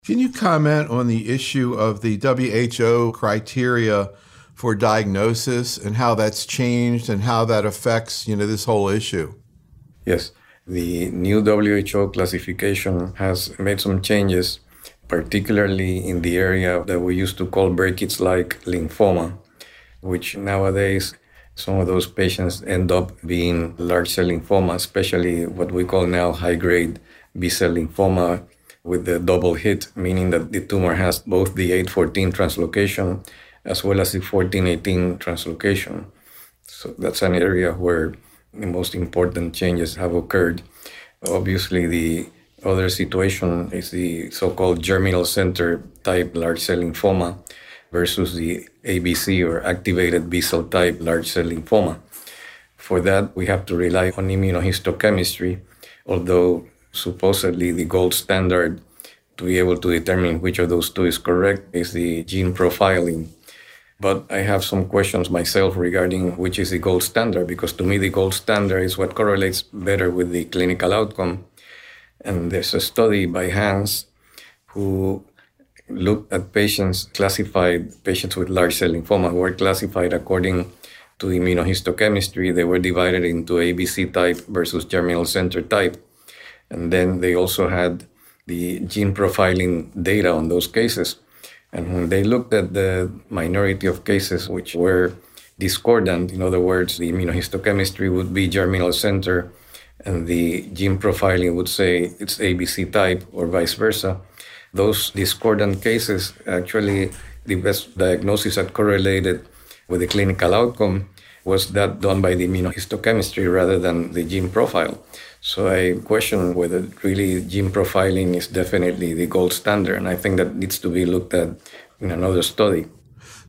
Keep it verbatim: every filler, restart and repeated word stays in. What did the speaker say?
Can you comment on the issue of the W H O criteria for diagnosis and how that's changed and how that affects, you know, this whole issue? Yes, the new W H O classification has made some changes, particularly in the area that we used to call Burkitt's-like lymphoma, which nowadays some of those patients end up being large cell lymphoma, especially what we call now high-grade B-cell lymphoma with the double hit, meaning that the tumor has both the eight fourteen translocation as well as the fourteen eighteen translocation. So that's an area where the most important changes have occurred. Obviously, the other situation is the so-called germinal center type large cell lymphoma versus the A B C or activated B-cell type large cell lymphoma. For that, we have to rely on immunohistochemistry, although supposedly the gold standard to be able to determine which of those two is correct is the gene profiling. But I have some questions myself regarding which is the gold standard, because to me the gold standard is what correlates better with the clinical outcome. And there's a study by Hans who looked at patients, classified patients with large cell lymphoma who were classified according to immunohistochemistry. They were divided into A B C type versus germinal center type. And then they also had the gene profiling data on those cases. And when they looked at the minority of cases which were discordant, in other words, the immunohistochemistry would be germinal center and the gene profiling would say it's A B C type or vice versa, those discordant cases, actually the best diagnosis that correlated with the clinical outcome was that done by the immunohistochemistry rather than the gene profile. So I question whether really gene profiling is definitely the gold standard, and I think that needs to be looked at in another study.